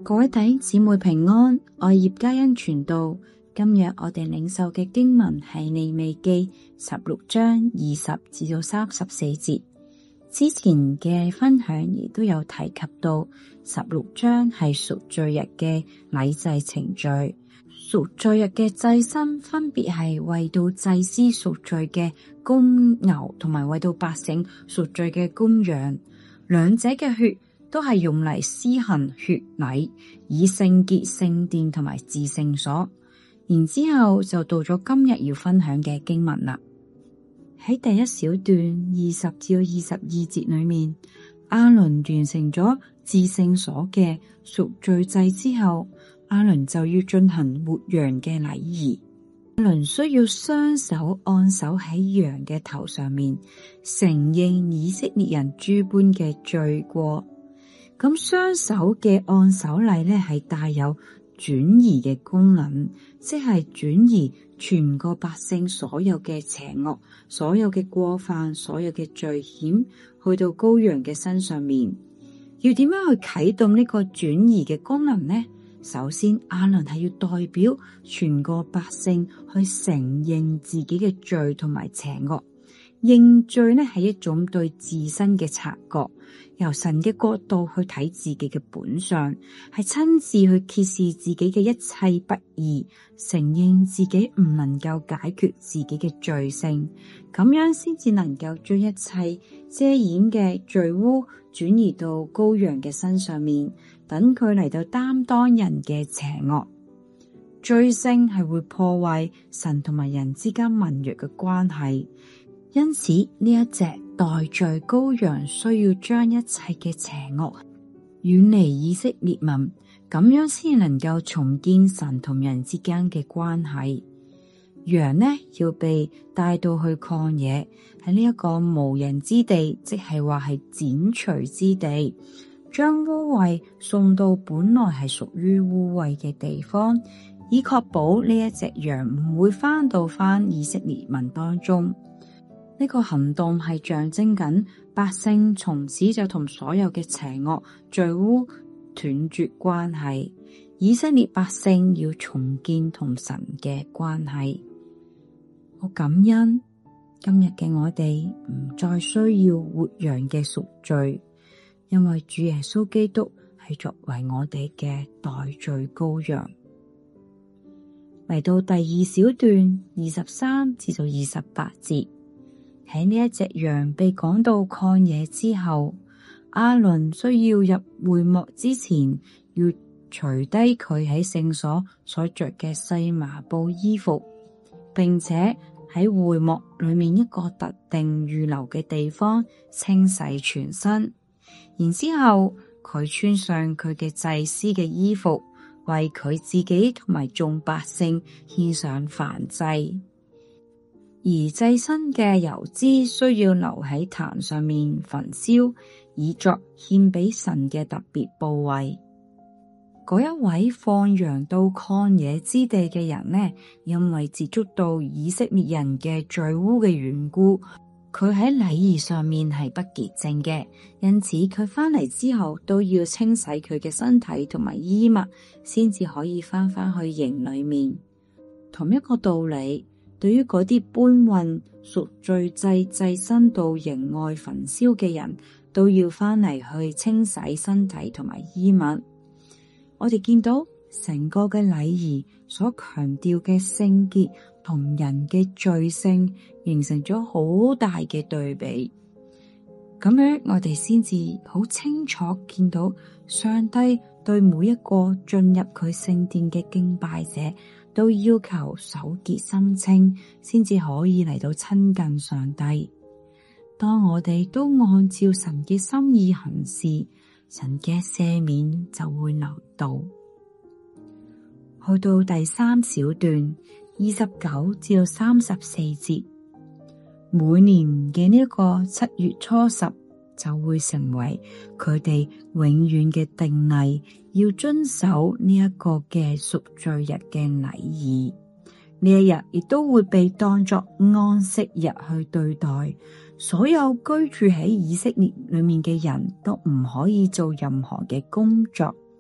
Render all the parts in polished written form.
各位弟兄姊妹平安，我係葉嘉欣傳道。今日我哋領受嘅經文係利未記16章20至到34節。之前嘅分享亦都有提及到16章係贖罪日嘅禮祭程序。贖罪日嘅祭牲分別係為到祭司贖罪嘅公牛，同埋為到百姓贖罪嘅公羊。兩者嘅血都係用嚟施行血禮，以聖潔聖殿同埋至聖所。然之後就到咗今日要分享嘅經文啦。喺第一小段20至22節裏面，亞倫完成咗至聖所嘅贖罪祭之後，亞倫就要進行活羊嘅禮儀。亞倫需要雙手按手喺羊嘅頭上面，承認以色列人諸般嘅罪過。咁雙手嘅按手禮呢，係帶有轉移嘅功能，即係轉移全個百姓所有嘅邪惡、所有嘅過犯、所有嘅罪愆，去到羔羊嘅身上面。要點樣去啟動呢個轉移嘅功能呢？首先，亞倫係要代表全個百姓去承認自己嘅罪同埋邪惡。認罪呢係一種對自身嘅察覺，由神嘅角度去睇自己嘅本相，係親自去揭示自己嘅一切不義，承認自己唔能夠解決自己嘅罪性，咁樣先至能夠將一切遮掩嘅罪污轉移到羔羊嘅身上面，等佢嚟到擔當人嘅邪惡。罪性係會破壞神同埋人之間盟約嘅關係。因此呢一隻代罪羔羊需要將一切嘅邪惡遠離以色列民，咁樣先能夠重建神同人之間嘅關係。羊呢要被帶到去曠野，喺呢一個無人之地，即係話係剪除之地，將污穢送到本來係屬於污穢嘅地方，以確保呢一隻羊唔會翻到以色列民當中。呢個行動係象徵緊百姓從此就同所有嘅邪惡罪污斷絕關係，以色列百姓要重建同神嘅關係。好感恩今日嘅我哋唔再需要活羊嘅贖罪，因為主耶穌基督係作為我哋嘅代罪羔羊。嚟到第二小段23至到28節。喺呢一隻羊被趕到曠野之後，亞倫需要入會幕之前，要除低佢喺聖所所着嘅細麻布衣服，並且喺會幕裏面一個特定預留嘅地方清洗全身。然之後佢穿上佢嘅祭司嘅衣服，為佢自己同埋眾百姓獻上燔祭。而祭牲嘅油脂需要留喺壇上面焚燒，以作獻俾神嘅特別部位。嗰一位放羊到曠野之地嘅人呢，因為接觸到以色列人嘅罪污嘅緣故，佢喺禮儀上面係不潔淨嘅，因此佢翻嚟之後都要清洗佢嘅身體同埋衣物，先至可以翻去營裏面。同一個道理，對於嗰啲搬運贖罪祭祭牲到營外焚燒嘅人，都要翻嚟去清洗身體同埋衣物。我哋見到成個嘅禮儀所強調嘅聖潔同人嘅罪性，形成咗好大嘅對比。咁樣我哋先至好清楚見到上帝對每一個進入佢聖殿嘅敬拜者，都要求手潔心清，先至可以嚟到親近上帝。當我哋都按照神嘅心意行事，神嘅赦免就會流到。去到第三小段29至到34節，每年嘅呢一個7月初10就會成為佢哋永遠嘅定例，要遵守呢一個嘅贖罪日嘅禮儀。呢一日亦都會被當作安息日去對待，所有居住喺以色列裏面嘅人都唔可以做任何嘅工作。呢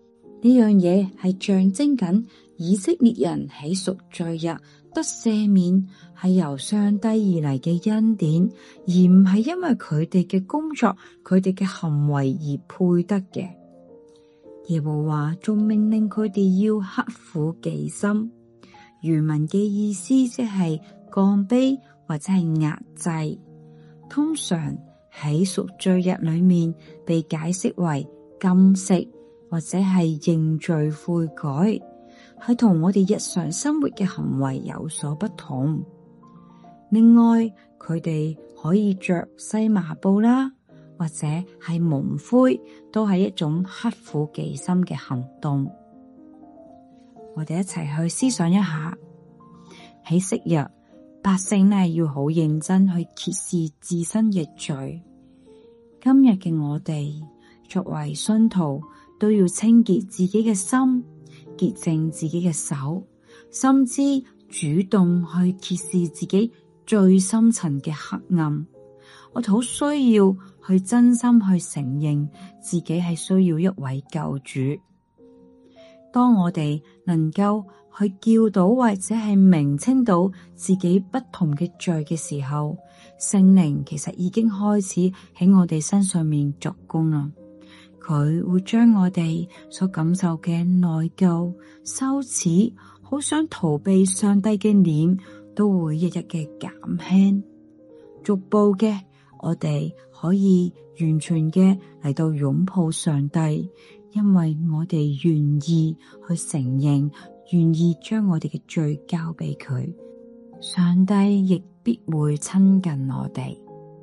呢樣嘢係象徵緊以色列人喺贖罪日得赦免，係由上帝而嚟嘅恩典，而唔係因為佢哋嘅工作、佢哋嘅行為而配得嘅。耶和華仲命令佢哋要刻苦己心，原文嘅意思即係降卑或者係壓制，通常喺贖罪日裏面被解釋為禁食或者係認罪悔改，係同我哋日常生活嘅行為有所不同。另外，佢哋可以着細麻布啦，或者係蒙灰，都係一種刻苦己心嘅行動。我哋一齊去思想一下，喺昔日百姓呢要好認真去揭示自身嘅罪，今日嘅我哋作為信徒都要清潔自己嘅心，潔淨自己嘅手，甚至主動去揭示自己最深層嘅黑暗。我哋好需要去真心去承認自己係需要一位救主。當我哋能夠去叫到或者係明稱到自己不同嘅罪嘅時候，聖靈其實已經開始喺我哋身上面作工啦。佢會將我哋所感受嘅內疚、羞恥、好想逃避上帝嘅臉，都會一日嘅減輕。逐步嘅，我哋可以完全嘅嚟到擁抱上帝，因為我哋願意去承認，願意將我哋嘅罪交俾佢，上帝亦必會親近我哋。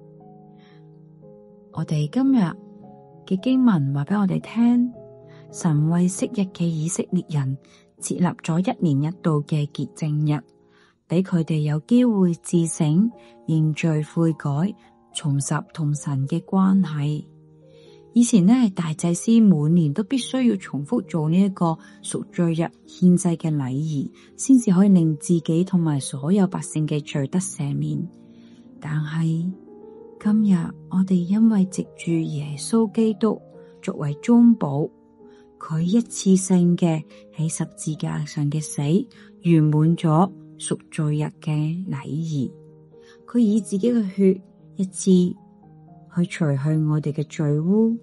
我哋今日嘅經文話俾我哋聽，神為昔日嘅以色列人設立咗1年1度嘅潔淨日，俾佢哋有機會自省、認罪悔改，重拾同神嘅關係。以前呢，大祭司每年都必須要重複做呢一個贖罪日獻祭嘅禮儀，先至可以令自己同埋所有百姓嘅罪得赦免。但係今日我哋因為藉住耶穌基督作為中保，佢一次性嘅喺十字架上嘅死，圓滿咗贖罪日嘅禮儀。佢以自己嘅血一次去除去我哋嘅罪污。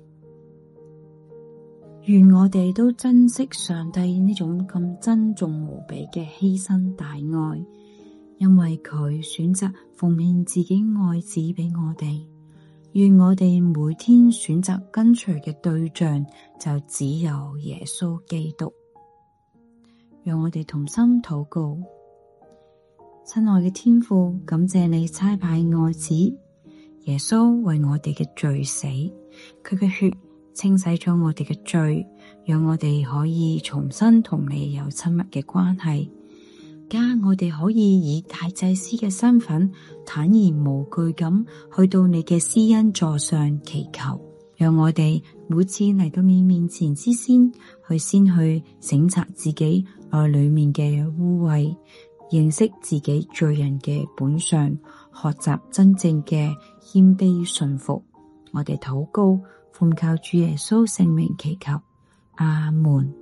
願我哋都珍惜上帝呢種咁珍重無比嘅犧牲大愛，因為佢選擇奉獻自己愛子俾我哋。願我哋每天選擇跟隨嘅對象就只有耶穌基督。讓我哋同心禱告。親愛嘅天父，感謝你差派愛子耶穌為我哋嘅罪死，佢嘅血清洗咗我哋嘅罪，讓我哋可以重新同你有親密嘅關係。加我哋可以以大祭司嘅身份坦然無懼咁去到你嘅施恩座上祈求，讓我哋每次嚟到你面前之先去省察自己內裏面嘅污穢，認識自己罪人嘅本相，學習真正嘅謙卑順服。我哋禱告，奉靠主耶穌聖名祈求，阿門。